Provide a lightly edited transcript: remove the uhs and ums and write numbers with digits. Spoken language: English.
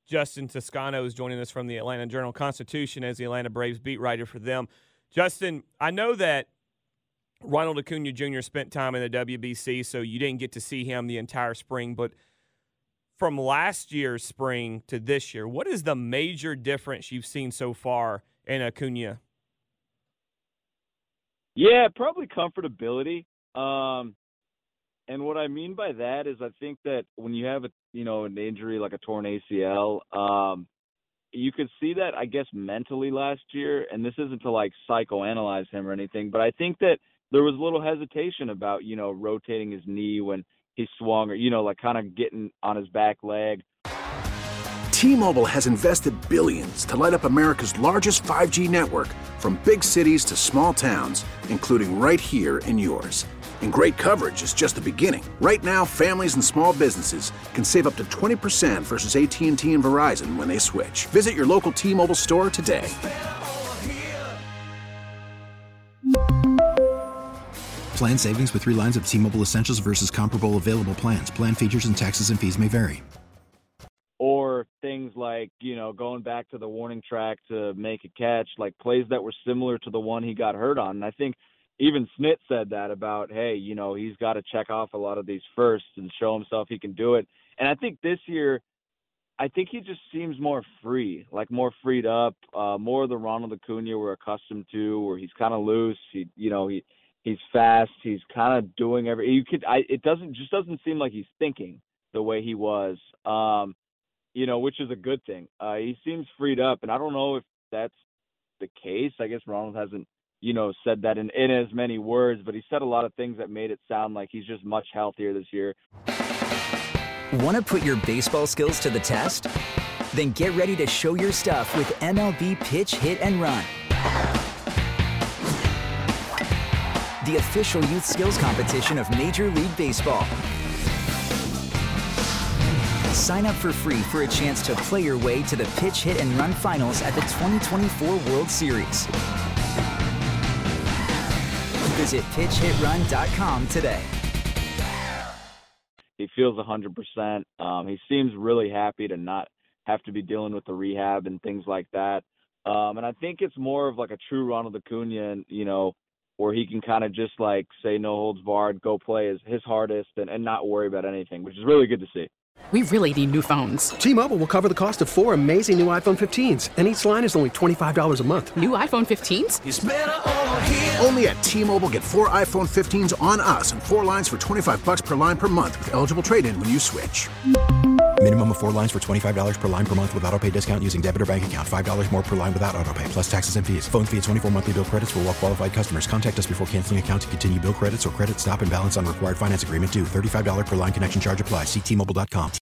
Justin Toscano is joining us from the Atlanta Journal-Constitution as the Atlanta Braves beat writer for them. Justin, I know that Ronald Acuna Jr. spent time in the WBC, so you didn't get to see him the entire spring, but from last year's spring to this year, what is the major difference you've seen so far in Acuna? Yeah, probably comfortability. And what I mean by that is I think that when you have an injury like a torn ACL, you could see that, I guess, mentally last year, and this isn't to like psychoanalyze him or anything, but I think that there was a little hesitation about, rotating his knee when he swung or, like kind of getting on his back leg. T-Mobile has invested billions to light up America's largest 5G network, from big cities to small towns, including right here in yours. And great coverage is just the beginning. Right now, families and small businesses can save up to 20% versus AT&T and Verizon when they switch. Visit your local T-Mobile store today. Plan savings with 3 lines of T-Mobile Essentials versus comparable available plans. Plan features and taxes and fees may vary. Or things like, going back to the warning track to make a catch, like plays that were similar to the one he got hurt on. And I think even Snit said that about, hey, he's got to check off a lot of these firsts and show himself he can do it. And I think this year, I think he just seems more free, like more freed up, more of the Ronald Acuna we're accustomed to, where he's kind of loose. He's fast. He's kind of doing it doesn't seem like he's thinking the way he was, which is a good thing. He seems freed up, and I don't know if that's the case. I guess Ronald hasn't, said that in as many words, but he said a lot of things that made it sound like he's just much healthier this year. Want to put your baseball skills to the test? Then get ready to show your stuff with MLB Pitch, Hit, and Run. The official youth skills competition of Major League Baseball. Sign up for free for a chance to play your way to the Pitch, Hit, and Run finals at the 2024 World Series. Visit pitchhitrun.com today. He feels 100%. He seems really happy to not have to be dealing with the rehab and things like that. And I think it's more of like a true Ronald Acuna, where he can kind of just like say no holds barred, go play his hardest and not worry about anything, which is really good to see. We really need new phones. T-Mobile will cover the cost of 4 amazing new iPhone 15s, and each line is only $25 a month. New iPhone 15s? It's better over here. Only at T-Mobile, get 4 iPhone 15s on us and 4 lines for $25 per line per month with eligible trade-in when you switch. Minimum of 4 lines for $25 per line per month with autopay discount using debit or bank account. $5 more per line without autopay, plus taxes and fees. Phone fee at 24 monthly bill credits for well-qualified customers. Contact us before canceling account to continue bill credits or credit stop and balance on required finance agreement due. $35 per line connection charge applies. See T-Mobile.com.